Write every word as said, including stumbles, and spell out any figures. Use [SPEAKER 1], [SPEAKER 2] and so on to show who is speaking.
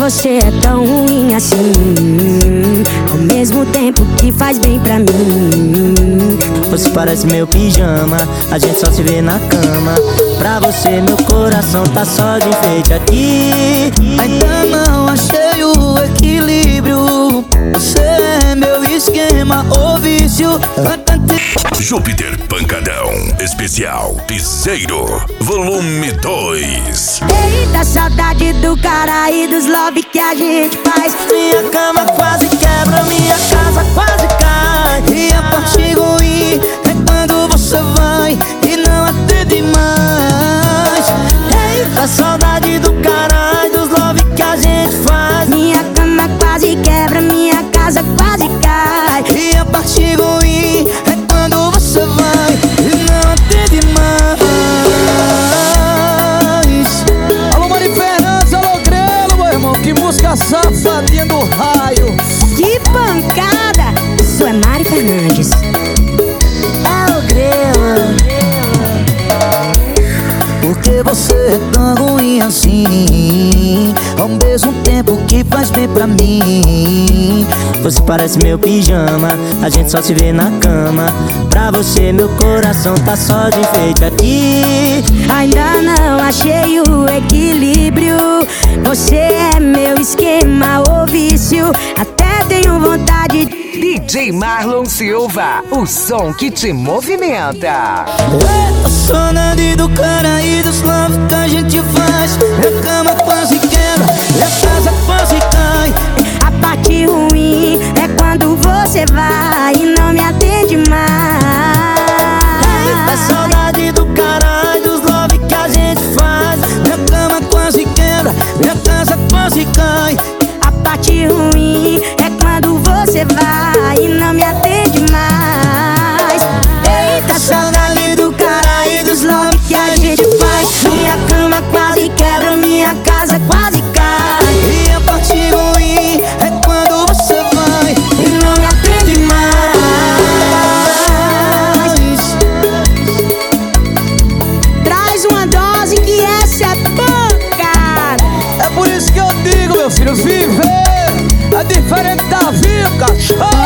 [SPEAKER 1] você é tão ruim assim, ao mesmo tempo que faz bem pra mim.
[SPEAKER 2] Você parece meu pijama, a gente só se vê na cama. Pra você meu coração tá só de enfeite aqui.
[SPEAKER 3] Ainda não achei o equilíbrio. Você é meu esquema ou vício.
[SPEAKER 4] Júpiter Pancadão Especial Piseiro Volume dois.
[SPEAKER 1] Eita, saudade do cara e dos love que a gente faz.
[SPEAKER 2] Minha cama quase quebra, minha casa quase cai.
[SPEAKER 3] E a parte ruim é quando você vai e não atende mais.
[SPEAKER 2] Eita, saudade do cara e dos love que a gente faz.
[SPEAKER 1] Minha cama quase quebra, minha casa quase cai.
[SPEAKER 3] E a parte ruim é quando você vai e não atende mais. Alô, Mari Fernandes, alô, Grelo, meu irmão. Que música safadinha do raio.
[SPEAKER 1] Que pancada! Isso é Mari Fernandes.
[SPEAKER 3] É o Grelo. Porque você é tão ruim assim, ao mesmo tempo que faz bem pra mim.
[SPEAKER 2] Você parece meu pijama, a gente só se vê na cama. Pra você meu coração tá só de enfeite aqui.
[SPEAKER 1] Ainda não achei o equilíbrio. Você é meu esquema ou vício. Até tenho vontade de...
[SPEAKER 5] D J Marlon Silva, o som que te movimenta.
[SPEAKER 3] Eita, saudade do cara e dos love que a gente faz. Minha cama quase quebra, minha casa quase cai.
[SPEAKER 1] A parte ruim é quando você vai e não me atende mais.
[SPEAKER 2] Eita, saudade do cara e dos love que a gente faz.
[SPEAKER 3] Minha cama quase quebra, minha casa quase cai.
[SPEAKER 1] A parte ruim é quando você vai e não me atende mais. Eita, saudade do cara e dos love que a gente faz. Minha cama quase quebra, minha casa quase cai.
[SPEAKER 3] E a parte ruim é quando você vai
[SPEAKER 1] E não me atende mais. Traz uma dose que essa é pancada.
[SPEAKER 3] É por isso que eu digo, meu filho, viver é diferente da vida, cachorro.